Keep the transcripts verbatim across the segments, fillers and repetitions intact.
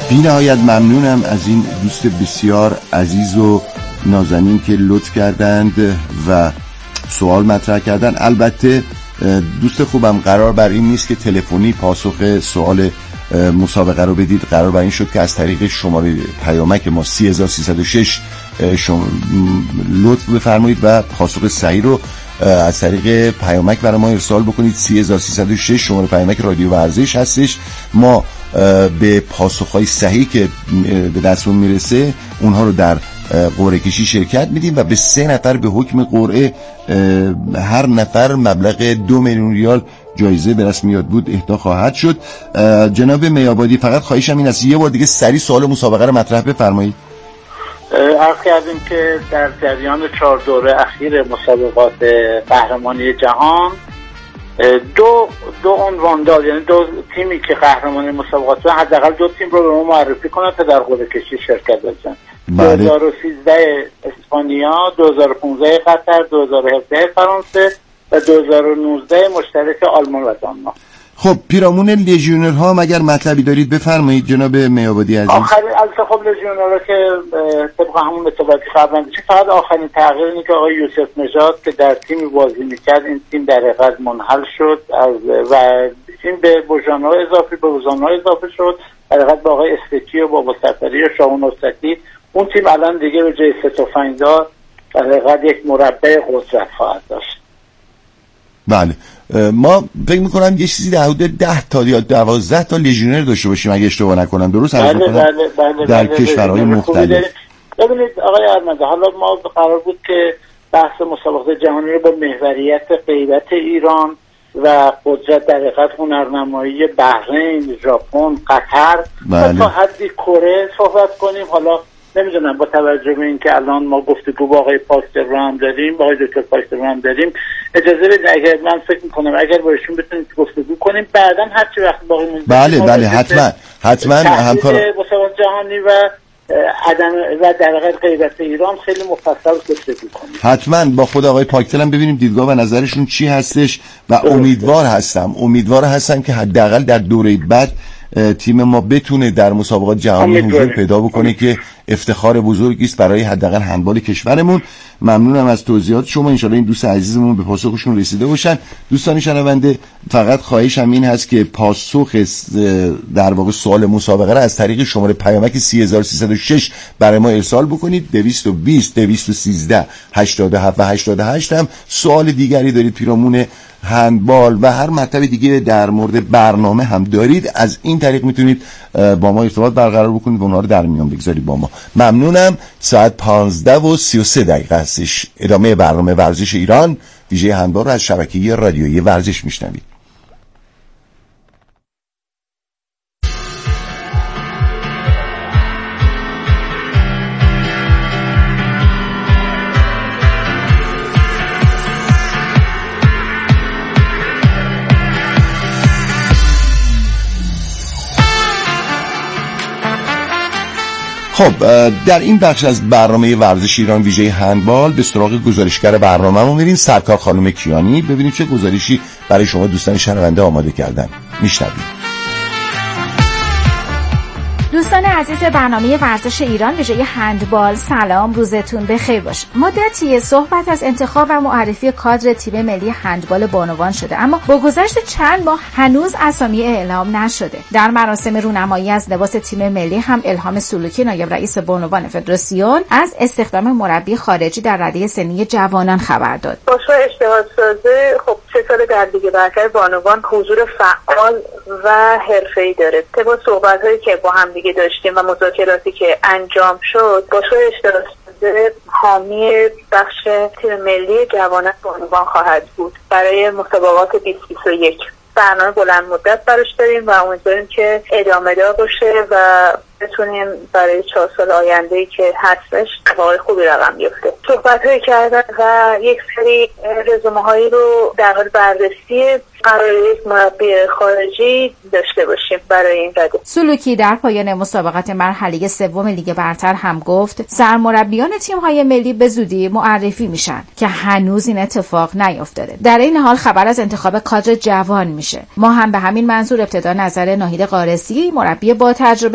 بی نهایت ممنونم از این دوست بسیار عزیز و نازنین که لطف کردند و سوال مطرح کردن. البته دوست خوبم قرار بر این نیست که تلفنی پاسخ سوال مسابقه رو بدید، قرار بر این شد که از طریق شماره پیامک ما سه هزار سیصد و شش شما لطف بفرمایید و پاسخ صحیح رو از طریق پیامک برای ما ارسال بکنید. سه هزار سیصد و شش شماره پیامک رادیو ورزش هستش. ما به پاسخهای صحیح که به دستمون میرسه اونها رو در قرعه کشی شرکت میدیم و به سه نفر به حکم قرعه هر نفر مبلغ دو میلیون ریال جایزه به رسم یاد بود اهدا خواهد شد. جناب میابادی فقط خواهشم این است یه بار دیگه سریع سوال مسابقه رو مطرح بفرمایید. عرض کردیم که در جریان چهار دوره اخیر مسابقات قهرمانی جهان دو دو عنوان دار، یعنی دو تیمی که قهرمانی مسابقات شدن حداقل دو تیم رو به ما معرفی کنن تا در قرعه کشی شرکت بکنن. دو هزار و سیزده اسپانیا، دو هزار و پانزده قطر، دو هزار و هفده فرانسه و دو هزار و نوزده مشترک آلمان و دانمارک. خب پیرامون لژیونرها هم اگر مطلبی دارید بفرمایید جناب میابادی عزیز. آخرین البته خب لژیونرها که طبق همون اطلاعاتی قبلا داشتیم، فقط آخرین تغییر اینه که آقای یوسف نژاد که در تیم بازی میکرد این تیم در حقیقت منحل شد از و این به بوژانها اضافه به بوژانها اضافه شد، در حقیقت با آقای استکی و بابا سفری و شاهون نصرتی اون تیم الان دیگه به جای سه تفنگدار در حقیقت یک مربع قدرت خواهد داشت. بله ما فکر میکنم یه چیزی در حدود ده تا یا دوازده تا لژیونر داشته باشیم اگه اشتباه نکنم، درست عرض بله میکنم؟ بله بله در بله کشورهای بله مختلف. ببینید آقای ارمنده، حالا ما قرار بود که بحث مسابقات جهانی رو با محوریت غیرت ایران و قدرت در حقیقت هنرنمایی بحرین، ژاپن، قطر بله. تا حدی کره صحبت کنیم. حالا نمیدونم با توجه به این که الان ما گفتگو با آقای پاکستر رو هم داریم، با آقای دکتر پاکستر رو هم داریم، اجازه بدید اگر من فکر میکنم اگر با ایشون بتونیم گفتگو کنیم بعداً هر چی وقت باقی مونده بله بله حتما حتما همکار مسابقات جهانی و عدم و در حقیقت غیرت ایران خیلی مفصل گفتگو کنیم. حتما با خود آقای پاکتل هم ببینیم دیدگاه و نظرشون چی هستش و امیدوار هستم امیدوار هستم که حداقل در دوره بعد تیم ما بتونه در مسابقات جهانی حضور پیدا بکنه که افتخار بزرگی است برای حداقل هندبال کشورمون. ممنونم از توضیحات شما، ان شاءالله این دوست عزیزمون به پاسخشون رسیده باشن. دوستان شنونده فقط خواهشم این هست که پاسخ در واقع سوال مسابقه را از طریق شماره پیامک سه هزار سیصد و شش برای ما ارسال بکنید. دویست و بیست دویست و سیزده هشتاد و هفت و هشتاد و هشت هم سوال دیگری دارید پیرامون هندبال و هر مطلب دیگه در مورد برنامه هم دارید، از این طریق میتونید با ما ارتباط برقرار بکنید و اونها رو در میان بگذارید با ما. ممنونم. ساعت پانزده و سی و سه دقیقه هستش. ادامه برنامه ورزش ایران ویژه هندبال رو از شبکه رادیویی ورزش میشنوید. خب در این بخش از برنامه ورزش ایران ویژه هندبال به سراغ گزارشگر برنامه ما میریم. سرکار خانم کیانی، ببینیم چه گزارشی برای شما دوستان شنونده آماده کردن. میشنویم. دوستان عزیز برنامه ورزش ایران ویژه هندبال، سلام، روزتون بخیر باشه. مدتی صحبت از انتخاب و معرفی کادر تیم ملی هندبال بانوان شده، اما با گذشت چند ماه هنوز اسامی اعلام نشده. در مراسم رونمایی از لباس تیم ملی هم الهام سلوکی نایب رئیس بانوان فدراسیون از استخدام مربی خارجی در رده سنی جوانان خبر داد. باشگاه اشتهاد سازه خب چه سال در لیگ برتر بانوان حضور فعال و حرفه‌ای داره. طبق صحبت‌هایی که با هم دیگه داشتیم و مذاکراتی که انجام شد، باشگاه اشتهاد سازه حامی بخش تیم ملی جوانان بانوان خواهد بود برای مسابقات بیست بیست و یک. برنامه بلند مدت براش داریم و امیدواریم که ادامه دار باشه و بتونیم برای چهار سال آینده‌ای که هستش اتفاقای خوبی رقم بیفته. صحبت‌هایی کردن و یک سری رزومه‌هایی رو در حال بررسی قرار یک مربی خارجی داشته باشیم برای این رده. سلوکی در پایان مسابقات مرحله سوم لیگ برتر هم گفت سرمربیان تیم‌های ملی به زودی معرفی میشن که هنوز این اتفاق نیفتاده. در این حال خبر از انتخاب کادر جوان میشه. ما هم به همین منظور ابتدا نظر ناهید قارسی مربی با تجربه و بازی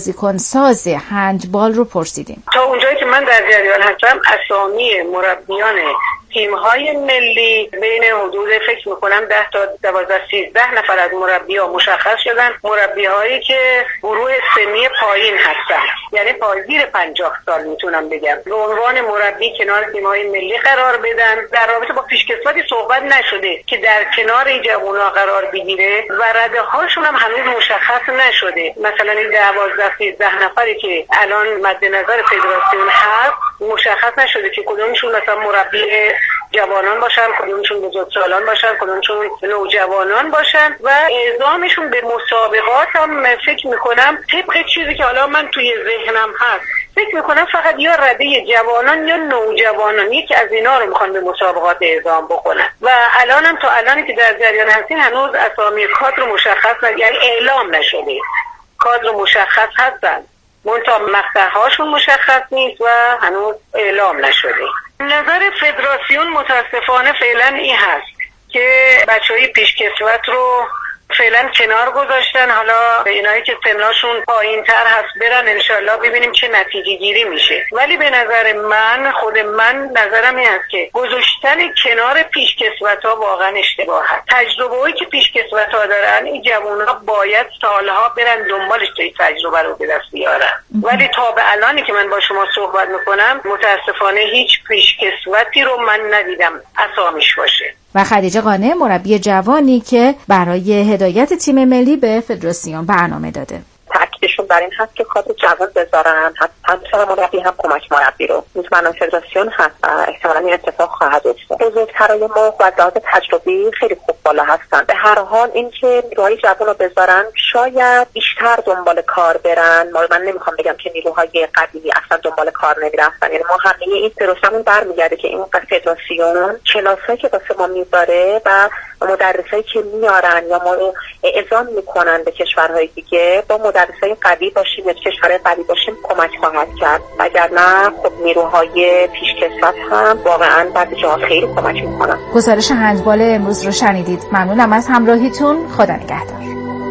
بازیکن ساز هندبال رو پرسیدیم. تا اونجایی که من در جریان هستم اسامی مربیان تیم‌های ملی بین حدود فکر می‌کنم ده تا دوازده سیزده نفر از مربی‌ها مشخص شدن، مربی‌هایی که گروه سنی پایین هستن، یعنی پایین پنجاه سال میتونم بگم، به عنوان مربی کنار تیم‌های ملی قرار بدن. در رابطه با پیشکسوتی صحبت نشده که در کنار این جوونا قرار بگیره و رده‌هاشون هم هنوز مشخص نشده. مثلا این دوازده سیزده نفری که الان مد نظر فدراسیون هست مشخص نشده که کدومشون مثلا مربی جوانان باشن، کدومشون بزرگسالان باشن، کدومشون نوجوانان باشن و اعزامشون به مسابقات هم فکر میکنم طبق چیزی که حالا من توی ذهنم هست فکر میکنم فقط یا رده جوانان یا نوجوانان یکی از اینا رو میخوان به مسابقات اعزام بکنن و الان هم تا الانی که در جریان هستین هنوز اسامی کادر مشخص نشده، یعنی اعلام نشده. کادر مشخص هستن منتها مقطع‌هاشون مشخص نیست و هنوز اعلام نشده. نظر فدراسیون متاسفانه فعلا این هست که بچه‌های پیشکسوت رو فعلا کنار گذاشتن، حالا اینایی که سنشون پایین تر هست برن انشالله ببینیم چه نتیجه گیری میشه. ولی به نظر من خود من نظرم این است که گذاشتن کنار پیشکسوت ها واقعا اشتباه هست. تجربه هایی که پیشکسوت ها دارن این جوان ها باید سالها برن دنبالش تا این تجربه رو به دست بیارن. ولی تا به الانی که من با شما صحبت میکنم متاسفانه هیچ پیشکسوتی رو من ندیدم اسامیش باشه. و خدیجه قانع مربی جوانی که برای هدایت تیم ملی به فدراسیون برنامه داده. تاکیدشون بر این هست که کادر جوان بذارن، هم سر مربی هم کمک مربی رو. مطمئنم فدراسیون هست و احتمالاً این اتفاق خواهد افتاد. بزرگترای ما و لحاظ تجربی خیلی خوب بالا هستن. به هر حال اینکه نیروهای جوان رو بذارن شاید بیشتر دنبال کار برن. من نمیخوام بگم که نیروهای قدیمی اصلا دنبال کار نمیرفتن، یعنی ما همه این پروسمون برمیگرده که این فدراسیون کلاسایی که واسه ما میذاره و مدرسایی که میارن یا ما رو اعزام میکنن به کشورهای دیگه با مدرسای قوی باشیم یا کشورهای قوی باشیم کمک خواهد کرد. وگرنه خب نیروهای پیشکسوت هم واقعا بعد جاها خیلی کمک میکنن. گزارش هندبال امروز رو شنیدید. ممنونم از همراهیتون. خدا نگهدار.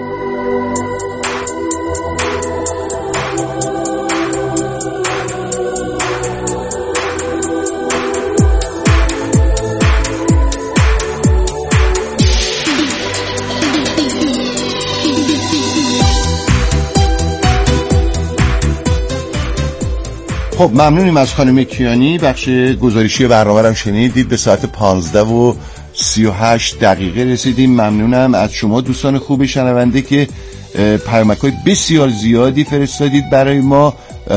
خب ممنونیم از خانم کیانی. بخش گزارشی برنامه رو شنیدید. به ساعت پانزده و سی و هشت دقیقه رسیدیم. ممنونم از شما دوستان خوب شنونده که پیامک‌های بسیار زیادی فرستادید برای ما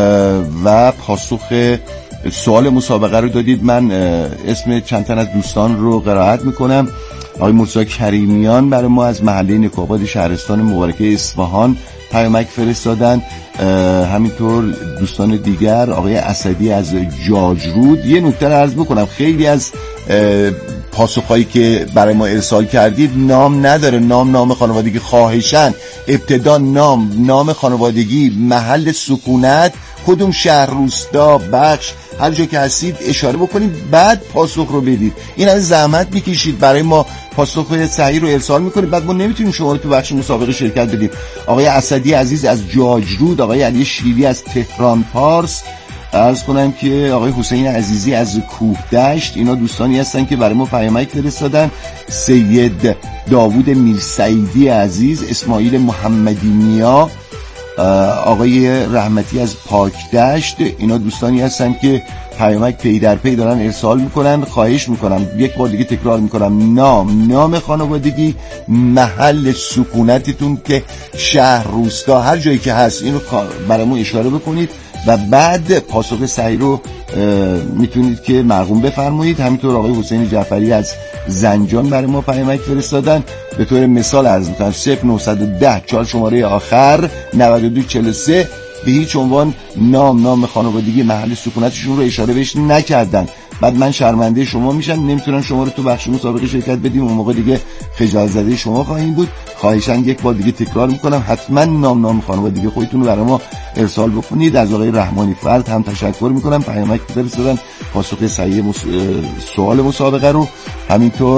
و پاسخ سوال مسابقه رو دادید. من اسم چند تن از دوستان رو قرائت میکنم. آقای مرتضی کریمیان برای ما از محله نکوآباد شهرستان مبارکه اصفهان پیامک فرستادن. همینطور دوستان دیگر آقای اسدی از جاجرود. یه نکته رو عرض بکنم، خیلی از پاسخهایی که برای ما ارسال کردید نام نداره، نام نام خانوادگی. خواهشاً ابتدا نام نام خانوادگی، محل سکونت، کدوم شهر، روستا، بخش، هر جا که هستید اشاره بکنید بعد پاسخ رو بدید. این از زحمت میکشید برای ما پاسخ صحیح رو ارسال میکنید، بعد ما نمیتونیم شما رو تو بخش مسابقه شرکت بدیم. آقای اسدی عزیز از جاجرود، آقای علی شیری از تهران پارس، عرض کنم که آقای حسین عزیزی از کوهدشت، اینا دوستانی هستن که برای ما پیامک فرستادن. سید داوود میرسعیدی عزیز، اسماعیل محمدی نیا، آقای رحمتی از پاکدشت، اینا دوستانی هستن که پیامک پی در پی دارن ارسال میکنن. خواهش میکنم یک بار دیگه تکرار میکنم، نام نام خانوادگی، محل سکونتتون که شهر، روستا، هر جایی که هست اینو برامون اشاره بکنید و بعد پاسخ صحیح رو میتونید که مرقوم بفرمایید. همینطور آقای حسین جعفری از زنجان برای ما پیامک فرستادن. به طور مثال عرض میکنم صفر نه یک صفر چهار شماره آخر نود و دو چهل و سه به هیچ عنوان نام نام خانوادگی، محل سکونتشون رو اشاره بهش نکردن. بعد من شرمنده شما میشم، نمیتونم شما رو تو بخش مسابقه شرکت بدیم، اون موقع دیگه خجالت زده شما خواهیم بود. خواهشاً یک بار دیگه تکرار میکنم، حتما نام نام خانوادگی خودتون رو برای ما ارسال بکنید. از آقای رحمانی فرد هم تشکر میکنم، پیامک فرستادن پاسخ صحیح مس... سوال مسابقه رو. همینطور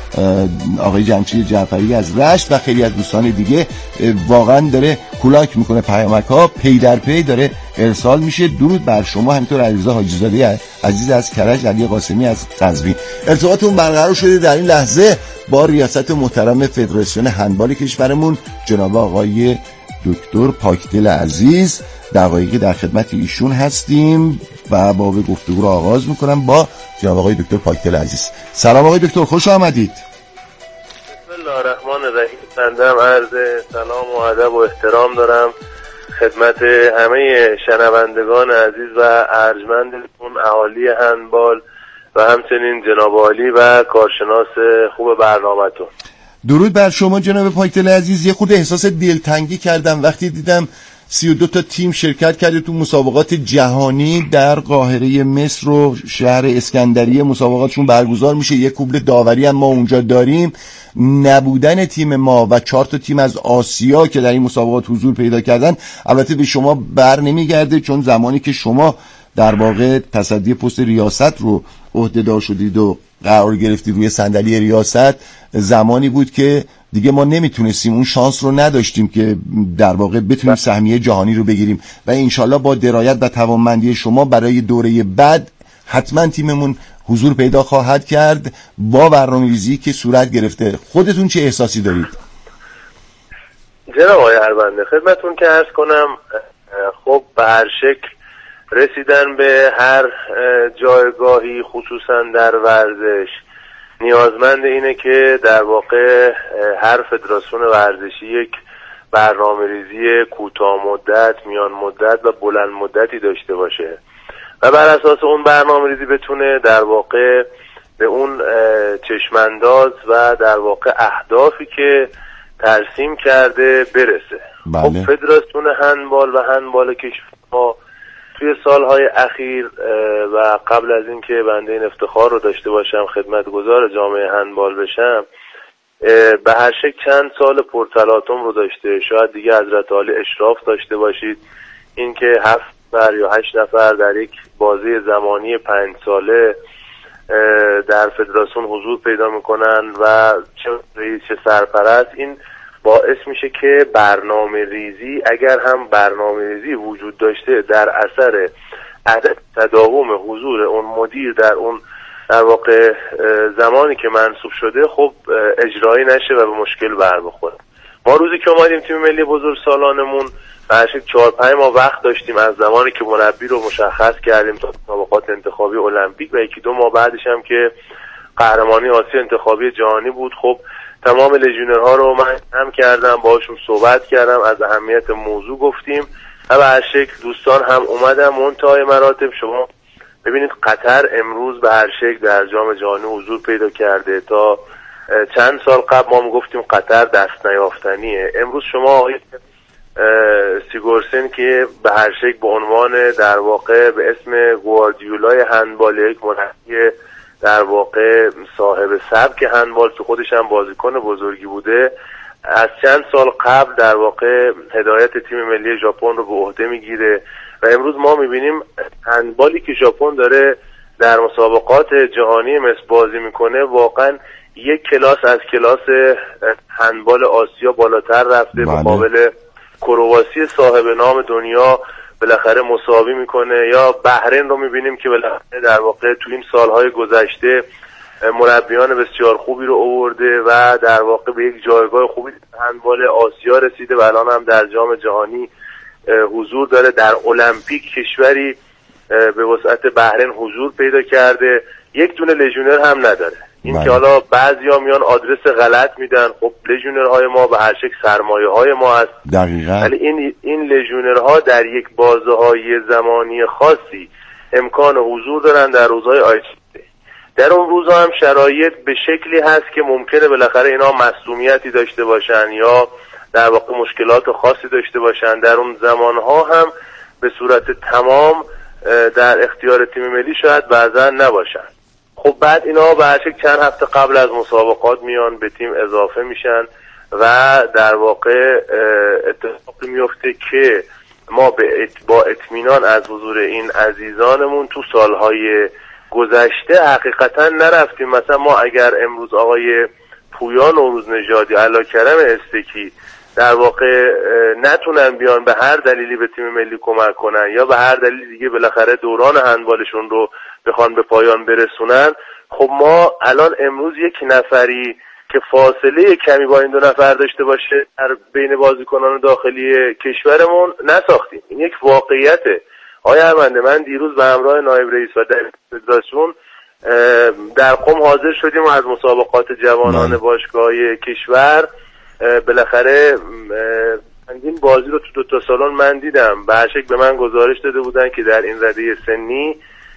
آقای جمشید جعفری از رشت و خیلی از دوستان دیگه واقعا داره کولاک میکنه، پیامک ها پی در پی داره ارسال میشه. درود بر شما. همینطور علیرضا حاجی زاده عزیز از کرج، علی قاسمی از قزوین. ارتباطمون برقرار شده در این لحظه با ریاست محترم فدراسیون هندبال کشورمون جناب آقای دکتر پاکدل عزیز. دقایقی در خدمت ایشون هستیم و با به گفتگو رو آغاز میکنم با جناب آقای دکتر پاکدل عزیز. سلام آقای دکتر، خوش آمدید. بسم الله الرحمن الرحیم. بنده عرض سلام و ادب و احترام دارم خدمت همه شنوندگان عزیز و ارجمندتون اهالی هندبال و همچنین جناب عالی و کارشناس خوب برنامه‌تون. درود بر شما جناب پاکدل عزیز. یه خود احساس دلتنگی کردم وقتی دیدم سی و دو تا تیم شرکت کرده تو مسابقات جهانی در قاهره مصر و شهر اسکندریه مسابقاتشون برگزار میشه. یک کوبل داوری هم ما اونجا داریم. نبودن تیم ما و چهار تا تیم از آسیا که در این مسابقات حضور پیدا کردن البته به شما بر نمیگرده، چون زمانی که شما در واقع تصدی پست ریاست رو عهده‌دار شدید و قرار گرفتید روی صندلی ریاست، زمانی بود که دیگه ما نمیتونستیم، اون شانس رو نداشتیم که در واقع بتونیم سهمیه جهانی رو بگیریم و انشالله با درایت و توانمندی شما برای دوره بعد حتما تیممون حضور پیدا خواهد کرد با برنامه‌ریزی که صورت گرفته. خودتون چه احساسی دارید؟ جناب آقای هربنده خدمتون که عرض کنم، خب به هر شکل رسیدن به هر جایگاهی خصوصا در ورزش نیازمند اینه که در واقع هر فدراسیون ورزشی یک برنامه‌ریزی کوتاه مدت، میان مدت و بلند مدتی داشته باشه و بر اساس اون برنامه‌ریزی بتونه در واقع به اون چشمانداز و در واقع اهدافی که ترسیم کرده برسه. بله. خب فدراسیون هندبال و هندبال کشور توی سالهای اخیر و قبل از اینکه بنده این افتخار رو داشته باشم خدمتگزار جامعه هندبال بشم، به هر شکل چند سال پرتلاطم رو داشته. شاید دیگه حضرت عالی اشراف داشته باشید اینکه هفت نفر یا هشت نفر در یک بازی زمانی پنج ساله در فدراسیون حضور پیدا میکنن و چه رئیس چه سرپرست. این باعث میشه که برنامه ریزی، اگر هم برنامه ریزی وجود داشته، در اثر عدم تداوم حضور اون مدیر در اون در واقع زمانی که منصوب شده، خب اجرایی نشه و به مشکل بر بخوره. ما روزی که اومدیم تیم ملی بزرگ سالانمون برشک چهار پنج ماه وقت داشتیم از زمانی که مربی رو مشخص کردیم تا مسابقات انتخابی المپیک و یکی دو ماه بعدش هم که قهرمانی آسیا انتخابی جهانی بود. خب تمام لژیونرها رو من هم کردم، باهاشون صحبت کردم، از اهمیت موضوع گفتیم و به هر شکل دوستان هم اومدن. منتهای مراتب شما ببینید قطر امروز به هر شکل در جام جهانی حضور پیدا کرده. تا چند سال قبل ما میگفتیم قطر دست نیافتنیه. امروز شما آقای سیگورسن که به هر شکل به عنوان در واقع به اسم گواردیولای هندبال، یک مربی در واقع صاحب سبک هندبال که خودش هم بازیکن بزرگی بوده، از چند سال قبل در واقع هدایت تیم ملی ژاپن رو به عهده میگیره و امروز ما میبینیم هندبالی که ژاپن داره در مسابقات جهانی مصر بازی میکنه واقعا یک کلاس از کلاس هندبال آسیا بالاتر رفته. مقابل کرواسی صاحب نام دنیا بالاخره مساوی میکنه. یا بحرین رو میبینیم که بالاخره در واقع تو این سالهای گذشته مربیان بسیار خوبی رو آورده و در واقع به یک جایگاه خوبی هندبال آسیا رسیده و الان هم در جام جهانی حضور داره. در المپیک کشوری به وسعت بحرین حضور پیدا کرده، یک دونه لژیونر هم نداره. این که حالا بعضیا میان آدرس غلط میدن، خب لژیونرهای ما به هر شکل سرمایه های ما هست دقیقاً، ولی این این لژیونرها در یک بازه‌های زمانی خاصی امکان حضور دارن در روزهای آینده. در اون روزها هم شرایط به شکلی هست که ممکنه بالاخره اینا مصدومیتی داشته باشن یا در واقع مشکلات خاصی داشته باشن. در اون زمانها هم به صورت تمام در اختیار تیم ملی شاید بعضا نباشن. خب بعد اینا به هر شکل چند هفته قبل از مسابقات میان به تیم اضافه میشن و در واقع اتفاقی میفته که ما با اطمینان از حضور این عزیزانمون تو سالهای گذشته حقیقتا نرفتیم. مثلا ما اگر امروز آقای پویا نوروزنژاد یا علاکرم استکی در واقع نتونن بیان به هر دلیلی به تیم ملی کمک کنن یا به هر دلیل دیگه بالاخره دوران هندبالشون رو بخوان به پایان برسونن، خب ما الان امروز یک نفری که فاصله کمی با این دو نفر داشته باشه در بین بازیکنان داخلی کشورمون نساختیم. این یک واقعیته. آقای ارمنده، من دیروز به همراه نایب رئیس و فدراسیون در قم حاضر شدیم و از مسابقات جوانان باشگاه‌های کشور بالاخره این بازی رو تو دو تا سالن من دیدم. به هر شکل به من گزارش داده بودن که در این رده سنی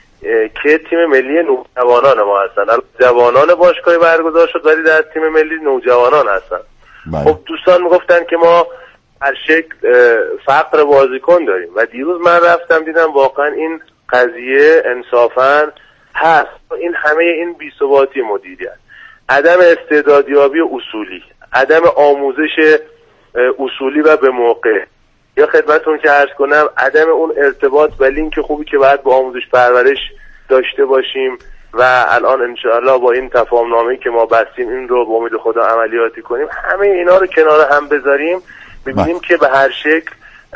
که تیم ملی نوجوانان ما هستن. جوانان باشگاهی برگزار شد ولی در تیم ملی نوجوانان هستن. بله. خب دوستان میگفتن که ما هر شکل فقر بازیکن داریم و دیروز من رفتم دیدم واقعا این قضیه انصافا هست. این همه این بی‌ثباتی مدیریت، عدم استعدادیابی اصولی، عدم آموزش اصولی و به موقع، یا خدمتون که عرض کنم عدم اون ارتباط و لینک خوبی که باید با آموزش پرورش داشته باشیم و الان انشاءالله با این تفاهم‌نامه‌ای که ما بستیم این رو به امید خدا عملیاتی کنیم، همه اینا رو کنار هم بذاریم ببینیم که به هر شکل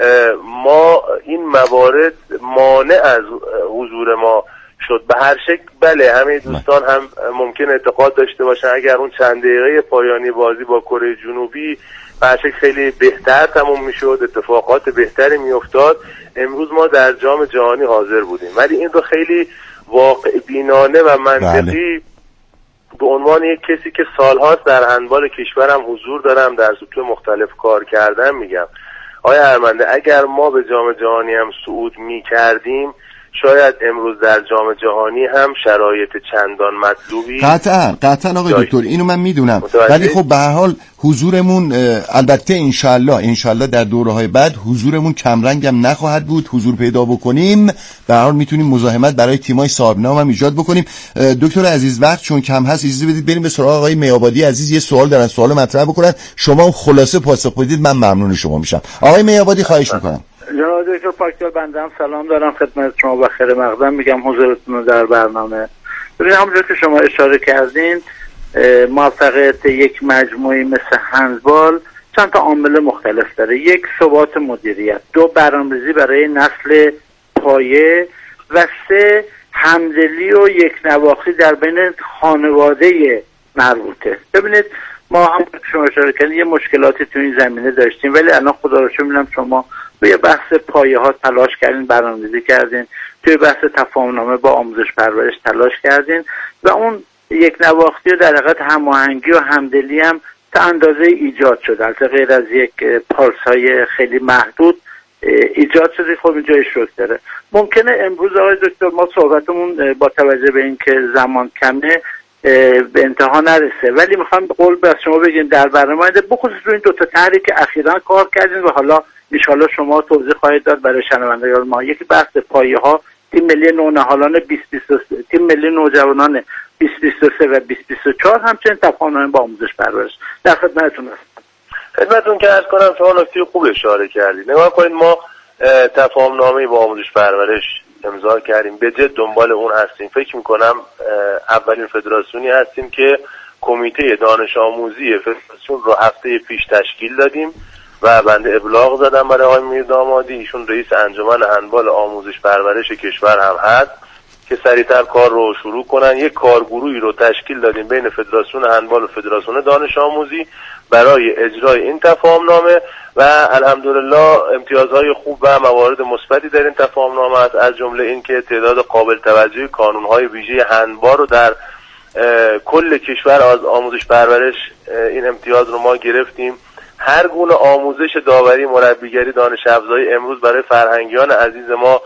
ما این موارد مانع از حضور ما شد. به هر شکل بله همه دوستان هم ممکن اعتقاد داشته باشن اگر اون چند دقیقه پایانی بازی با کره جنوبی به هر شکل خیلی بهتر تموم میشد، اتفاقات بهتری میافتاد، امروز ما در جام جهانی حاضر بودیم. ولی این رو خیلی واقع بینانه و منطقی به عنوان یک کسی که سالهاست در هندبال کشورم حضور دارم، در سطوح مختلف کار کردم میگم آیا ارمنده اگر ما به جام جهانی هم صعود میکردیم شاید امروز در جام جهانی هم شرایط چندان مطلوبی قطعا قطعا آقای دکتر اینو من میدونم، ولی خب به هر حال حضورمون البته انشالله انشالله در دوره‌های بعد حضورمون کمرنگم نخواهد بود، حضور پیدا بکنیم به هر حال میتونیم مزاحمت برای تیم‌های صاحب نام هم ایجاد بکنیم. دکتر عزیز وقت چون کم هست اجازه بدید بریم به سراغ آقای میابادی عزیز. یه سوال دارن، سوال مطرح بکنن، شما خلاصه پاسخ بدید من ممنون شما میشم. آقای میابادی خواهش میکنم. جناب دکتر پاکدل بنده هم سلام دارم خدمت شما و خیر مقدم میگم حضورتون در برنامه. ببینید همونجور که شما اشاره کردین موفقیت یک مجموعه مثل هندبال چند تا عامل مختلف داره. یک ثبات مدیریت، دو برنامه‌ریزی برای نسل پایه و سه همدلی و یک نواختی در بین خانواده مربوطه. ببینید ما هم شما اشاره کردین یه مشکلاتی تو این زمینه داشتیم ولی الان خدا رو شکر می‌بینم شما توی بحث پایه ها تلاش کردین، برنامه‌ریزی کردین، توی بحث تفاهم‌نامه با آموزش پرورش تلاش کردین و اون یک نواختی و در حقیقت هماهنگی و همدلی هم تا اندازه ایجاد شد، البته غیر از یک پالس‌های خیلی محدود ایجاد شده. خب اینجا شوک داره. ممکنه امروز آقای دکتر ما صحبتمون با توجه به اینکه زمان کمه به انتها نرسه، ولی میخوام قول به شما بگیم در برنامه بخصوص این دو تا طرحی که اخیراً کار کردین و حالا ان شاءالله شما توضیح خواهید داد برای شنوندگان ما، یکی بحث پایه ها، تیم ملی نونهالان بیست بیست و سه، تیم ملی نوجوانان بیست بیست و سه و بیست بیست و چهار، همچنین تفاهم‌نامه با آموزش پرورش. در خدمتتون هستم. خدمتتون که عرض کنم شما نکته خوب اشاره کردید. نگاه کنید ما تفاهم‌نامه با آموزش پرورش امضا کردیم، به جد دنبال اون هستیم. فکر می‌کنم اولین فدراسیونی هستیم که کمیته دانش آموزی فدراسیون رو هفته پیش تشکیل دادیم و بنده ابلاغ زدم برای آقای میردامادی، ایشون رئیس انجمن هندبال آموزش پرورش کشور هم هست که سریعتر کار رو شروع کنن. یک کارگروهی رو تشکیل دادیم بین فدراسیون هندبال و فدراسیون دانش آموزی برای اجرای این تفاهم‌نامه و الحمدلله امتیازهای خوب و موارد مثبتی در این تفاهم‌نامه است، از جمله اینکه تعداد قابل توجهی کانون‌های ویژه هندبال رو در کل کشور از آموزش پرورش این امتیاز رو ما گرفتیم. هر گونه آموزش داوری، مربیگری، دانش افزایی امروز برای فرهنگیان عزیز ما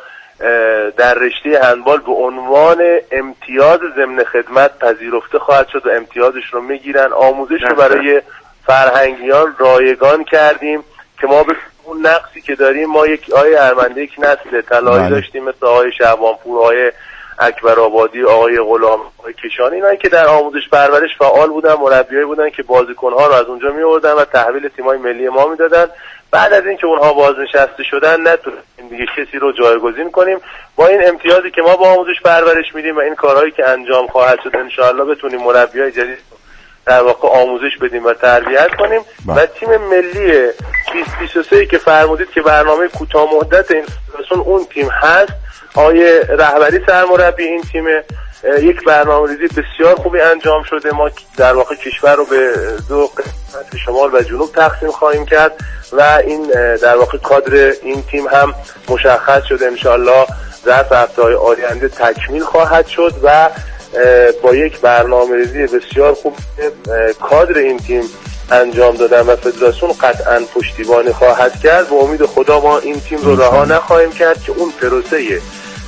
در رشته هندبال به عنوان امتیاز ضمن خدمت پذیرفته خواهد شد و امتیازش رو میگیرن. آموزش رو برای فرهنگیان رایگان کردیم که ما به اون نقصی که داریم، ما یک آیه ارمنده یک نسل طلایی داشتیم مثل آقای شعبانپور، آقای اکبر آبادی، آقای غلام، آقای کشانی، اینایی که در آموزش پرورش فعال بودن، مربیایی بودن که بازیکن‌ها رو از اونجا می‌آوردن و تحویل تیم‌های ملی ما میدادن. بعد از اینکه اونها بازنشسته شدن نتونستیم دیگه کسی رو جایگزین کنیم. با این امتیازی که ما با آموزش پرورش میدیم و این کارهایی که انجام خواهد شد ان شاءالله بتونیم مربیای جدید در واقع آموزش بدیم و تربیت کنیم با. و تیم ملی بیست بیست و سه که فرمودید که برنامه کوتاه مدت این فدراسیون اون تیم هست، آیه رهبری سرمربی این تیم، یک برنامه‌ریزی بسیار خوبی انجام شده. ما در واقع کشور رو به دو قسمت شمال و جنوب تقسیم خواهیم کرد و این در واقع کادر این تیم هم مشخص شده، انشالله ظرف هفته‌های آینده تکمیل خواهد شد و با یک برنامه‌ریزی بسیار خوب کادر این تیم انجام دادن و فدراسیون قطعاً پشتیبانی خواهد کرد. به امید خدا ما این تیم رو رها نخواهیم کرد که اون پروسه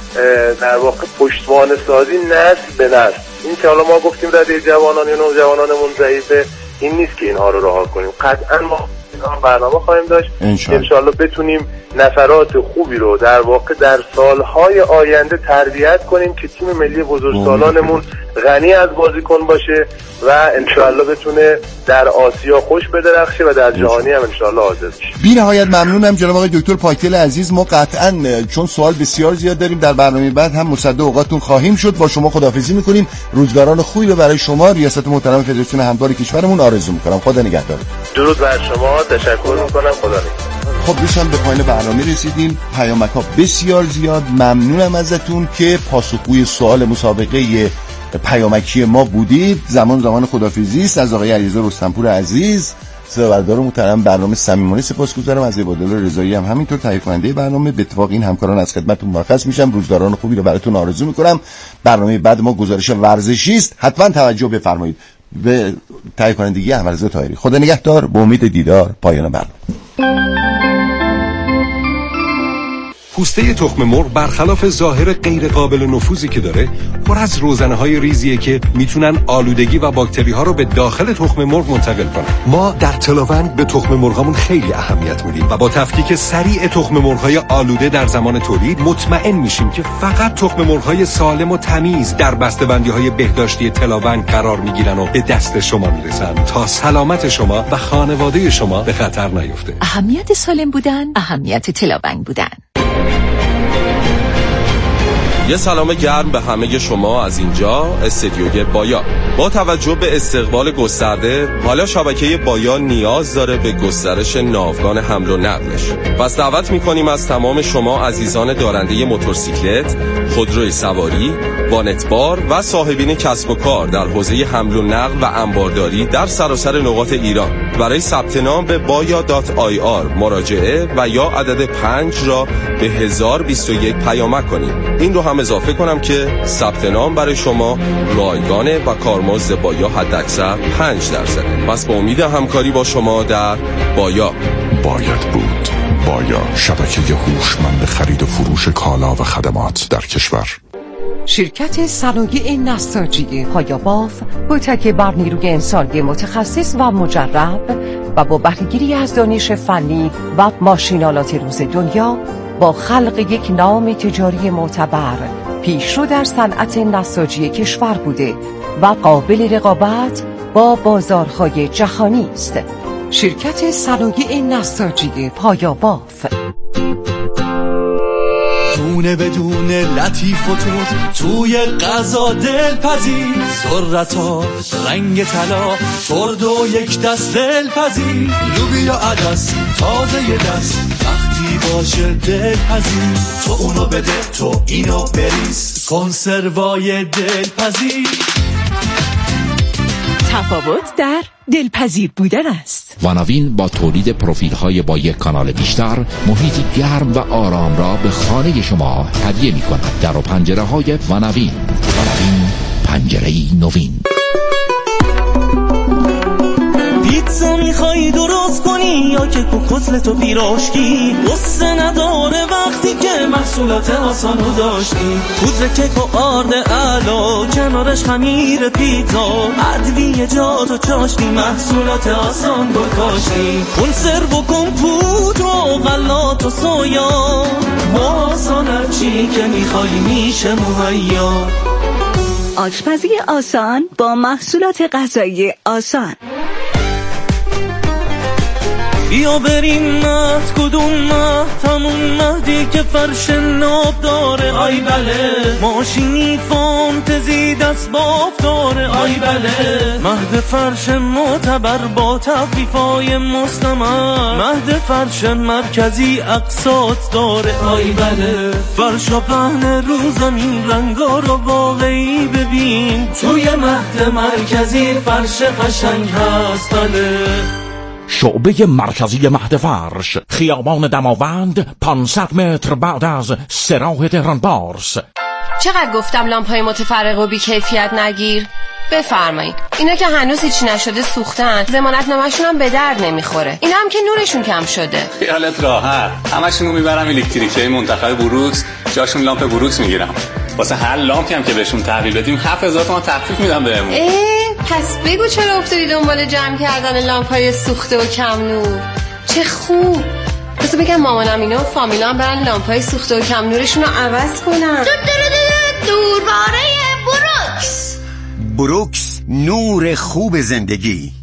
در واقع پشتوانه سازی نسل به نسل، این که حالا ما گفتیم رده جوانان یا نوجوانانمون ضعیفه، این نیست که اینها رو رها کنیم. قطعاً ما اینها برنامه خواهیم داشت انشالله بتونیم نفرات خوبی رو در واقع در سالهای آینده تربیت کنیم که تیم ملی بزرگسالانمون غنی از بازیکن باشه و انشالله بتونه در آسیا خوش بدرخشه و در جهانی هم انشالله حاضر بشه. بی نهایت ممنونم جناب آقای دکتر پاکدل عزیز. ما قطعاً چون سوال بسیار زیاد داریم در برنامه بعد هم مصدق اوقاتتون خواهیم شد. با شما خداحافظی میکنیم. روزگاران خوبی رو برای شما ریاست محترم فدراسیون هندبال کشورمون آرزو میکنم. خدا نگهدار. درود بر شما، تشکر میکنم. خدا نگهدار. خب دوستان به پایان برنامه رسیدیم. پیامک‌ها بسیار زیاد. ممنونم ازتون که پاسخگوی سوال مسابقه پیامکی ما بودید. زمان زمان خداحافظی است از آقای علیرضا رستمپور عزیز، سردار محترم برنامه صمیمانه سپاسگزارم. از عبادالله رضایی هم همینطور تهیه کننده برنامه. به اتفاق این همکاران از خدمتتون مرخص میشم. روزگاران خوبی رو براتون آرزو میکنم. برنامه بعد ما گزارش ورزشی است، حتما توجه بفرمایید. به تهیه کنندگی احمدرضا طاهری. خدا نگهدار. به امید دیدار. پایان برنامه. پوسته تخم مرغ برخلاف ظاهر غیر قابل نفوذی که داره، پر از روزنه‌های ریزیه که میتونن آلودگی و باکتری‌ها رو به داخل تخم مرغ منتقل کنن. ما در تلاوند به تخم مرغامون خیلی اهمیت میدیم و با تفکیک سریع تخم مرغ‌های آلوده در زمان تولید مطمئن میشیم که فقط تخم مرغ‌های سالم و تمیز در بسته‌بندی‌های بهداشتی تلاوند قرار میگیرن و به دست شما میرسن تا سلامت شما و خانواده شما به خطر نیفته. اهمیت سالم بودن، اهمیت تلاوند بودن. یه سلام گرم به همه شما از اینجا استدیوی بایا. با توجه به استقبال گسترده، حالا شبکه بایا نیاز داره به گسترش ناوگان حمل و نقلش. پس دعوت می‌کنیم از تمام شما عزیزان دارنده موتورسیکلت، خودروی سواری، وانتبار و صاحبین کسب و کار در حوزه حمل و نقل و انبارداری در سراسر نقاط ایران برای ثبت نام به بایا دات آی آر مراجعه و یا عدد پنج را به هزار و بیست و یک پیامک کنید. این رو هم اضافه کنم که ثبت نام برای شما رایگانه و کارمزد بایا حداکثر پنج درصد. پس با امید همکاری با شما در بایا. باید بود. بایا، شبکه هوشمند خرید و فروش کالا و خدمات در کشور. شرکت صنایع نساجی پایا باف با تکیه بر نیروی انسانی متخصص و مجرب و با بهره‌گیری از دانش فنی و ماشینالات روز دنیا با خلق یک نام تجاری معتبر پیشرو در صنعت نساجی کشور بوده و قابل رقابت با بازارهای جهانی است. شرکت صنایع نساجی پایا باف. دونه بدونه لطیف و توت توی غذا دلپذیر، ذرتا رنگ طلا ترد و یک دست دلپذیر، لوبیا عدس تازه یه دست وقتی باشه دلپذیر، تو اونو بده تو اینو بریز، کنسروای دلپذیر. تفاوت در دلپذیر بودن است. واناوین با تولید پروفیل های با یک کانال بیشتر، محیطی گرم و آرام را به خانه شما هدیه می کند. در و پنجره های واناوین. واناوین، پنجره نوین. پیتزا میخوای درست کنی یا که کوکتلتو پیراشکی؟ قصه نداره وقتی که محصولات آسانو داشتی. پودر کیک و آرد اعلا کنارش خمیر پیتزا، ادویه جات و چاشتی محصولات آسان بکاشتی. کنسرو و کمپوت و غلات و سویا با آسانت چی که میخوای میشه مهیا. آشپزی آسان با محصولات غذایی آسان. بیا بریم مهد، کدوم مهد؟ همون مهدی که فرش ناب داره. آی بله ماشینی فانتزی دست باف داره. آی بله مهد فرش معتبر با تخفیفای مستمر. مهد فرش مرکزی اقساط داره. آی بله فرش و پهن رو زمین رنگا رو واقعی ببین. توی مهد مرکزی فرش قشنگ هست. بله شعبه مرکزی مهد فرش، خیابان دماوند، پانصد متر بعد از سراح تهران پارس. چقدر گفتم لامپای متفرق و بی کیفیت نگیر؟ بفرمایید. اینا که هنوز هیچ نشده سوختن، ضمانت نامه‌شون هم به درد نمیخوره. اینا هم که نورشون کم شده. خیالت راحت، همشون رو میبرم الکتریکی منتخب بروکس، جاشون لامپ بروکس میگیرم. واسه هر لامپی هم که بهشون تحویل بدیم هفت هزار تومان تخفیف میدم بهمون. پس بگو چرا افتادی دنبال جمع کردن لامپای سوخته و کم نور؟ چه خوب. بس بگم مامانم اینا و فامیلام برن لامپای سوخته و کم نورشون رو عوض کنن. دورواره بروکس. بروکس، نور خوب زندگی.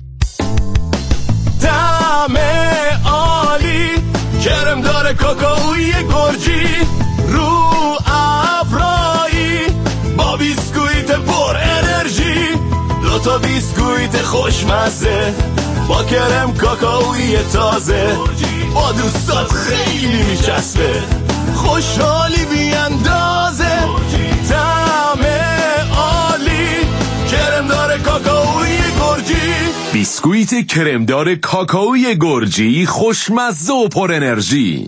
طعم عالی، کرم داره کاکائوی گرجی، رو افرایی با بیسکویت پر انرژی. دو تا بیسکویت خوشمزه با کرم کاکائوی تازه، با دوستات خیلی میچسبه، خوشحالی بی اندازه. طعم عالی، کرمدار کاکائوی گرجی. بیسکویت کرمدار کاکائوی گرجی، خوشمزه و پر انرژی.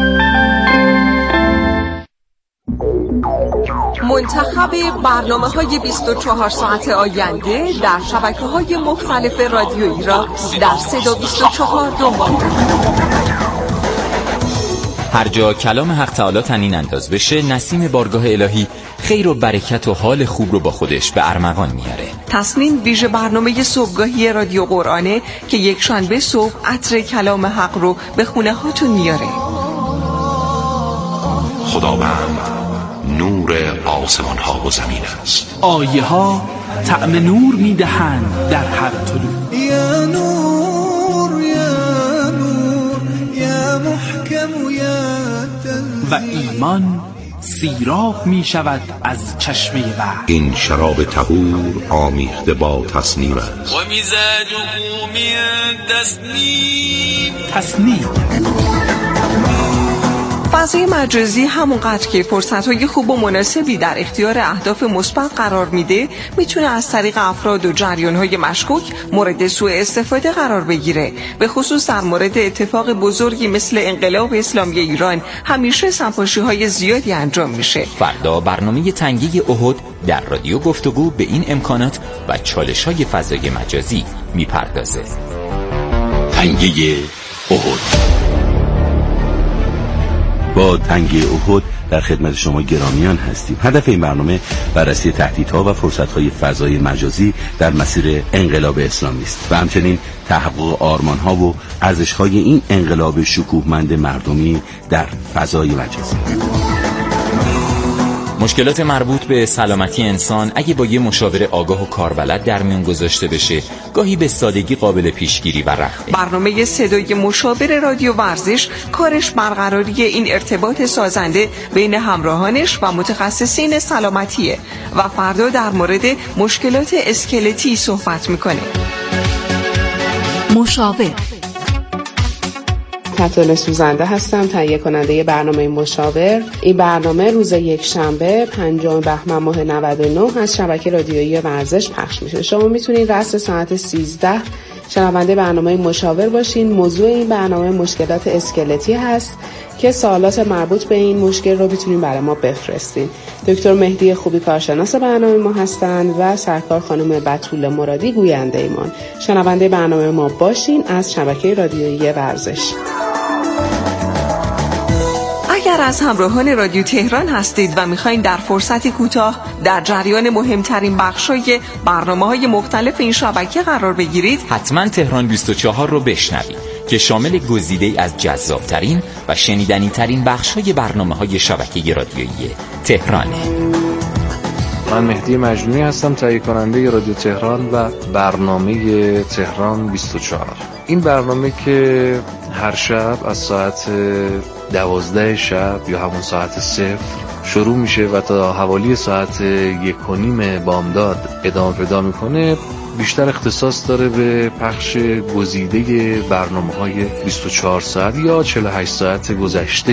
منتخب برنامه‌های بیست و چهار ساعت آینده در شبکه‌های مختلف رادیویی را در صدا بیست و چهار دنبال کنید. هر جا کلام حق تعالی تنین انداز بشه، نسیم بارگاه الهی خیر و برکت و حال خوب رو با خودش به ارمغان میاره. تصمیم ویژه برنامه صبحگاهی رادیو قرآنه که یک شنبه صبح عطر کلام حق رو به خونه هاتون میاره. خداوند نور آسمان ها و زمین است. آیه ها طعم نور میدهند در هر طلوع. یا نور یا نور یا محکم یا و ایمان سیراب می شود از چشمه وحی. این شراب طهور آمیخته با تصنیم است. و مزاجه من تسنیم. تسنیم. فضای مجازی همونقدر که فرصت‌های خوب و مناسبی در اختیار اهداف مثبت قرار میده، میتونه از طریق افراد و جریان‌های مشکوک مورد سوء استفاده قرار بگیره. به خصوص در مورد اتفاق بزرگی مثل انقلاب اسلامی ایران همیشه سمپاشی‌های زیادی انجام میشه. فردا برنامه تنگه احد در رادیو گفتگو به این امکانات و چالش‌های فضای مجازی میپردازه. تنگه احد. با تنگه احد در خدمت شما گرامیان هستیم. هدف این برنامه بررسی تهدیدها و فرصت‌های فضای مجازی در مسیر انقلاب اسلامی است و همچنین تحقق آرمان‌ها و ارزش‌های این انقلاب شکوهمند مردمی در فضای مجازی. مشکلات مربوط به سلامتی انسان اگه با یه مشاور آگاه و کاربلد در میون گذاشته بشه، گاهی به سادگی قابل پیشگیری و رفع. برنامه صدای مشاور رادیو ورزش کارش برقراری این ارتباط سازنده بین همراهانش و متخصصین سلامتیه و فردا در مورد مشکلات اسکلتی صحبت میکنه. مشاور کتال سوزنده هستم، تهیه کننده برنامه مشاور. این برنامه روز یک شنبه پنجم بهمن ماه نود و نه از شبکه رادیویی ورزش پخش میشه. شما میتونید رأس ساعت سیزده شنونده برنامه مشاور باشین. موضوع این برنامه مشکلات اسکلتی هست که سوالات مربوط به این مشکل رو میتونید برای ما بفرستین. دکتر مهدی خوبی کارشناس برنامه ما هستند و سرکار خانم بتول مرادی گوینده ایمان. شنونده برنامه ما باشین از شبکه رادیویی ورزش. اگر از همراهان رادیو تهران هستید و میخواین در فرصتی کوتاه در جریان مهمترین بخشای برنامه‌های مختلف این شبکه قرار بگیرید، حتما تهران بیست و چهار رو بشنوید. که شامل گزیده‌ای از جذابترین و شنیدنی ترین بخش‌های برنامه‌های شبکه رادیویی تهرانه. من مهدی مجنونی هستم، تهیه کننده رادیو تهران و برنامه تهران بیست و چهار. این برنامه که هر شب از ساعت دوازده شب یا همون ساعت صفر شروع میشه و تا حوالی ساعت یک و نیم بامداد ادامه پیدا میکنه، بیشتر اختصاص داره به پخش گزیده برنامه‌های بیست و چهار ساعت یا چهل و هشت ساعت گذشته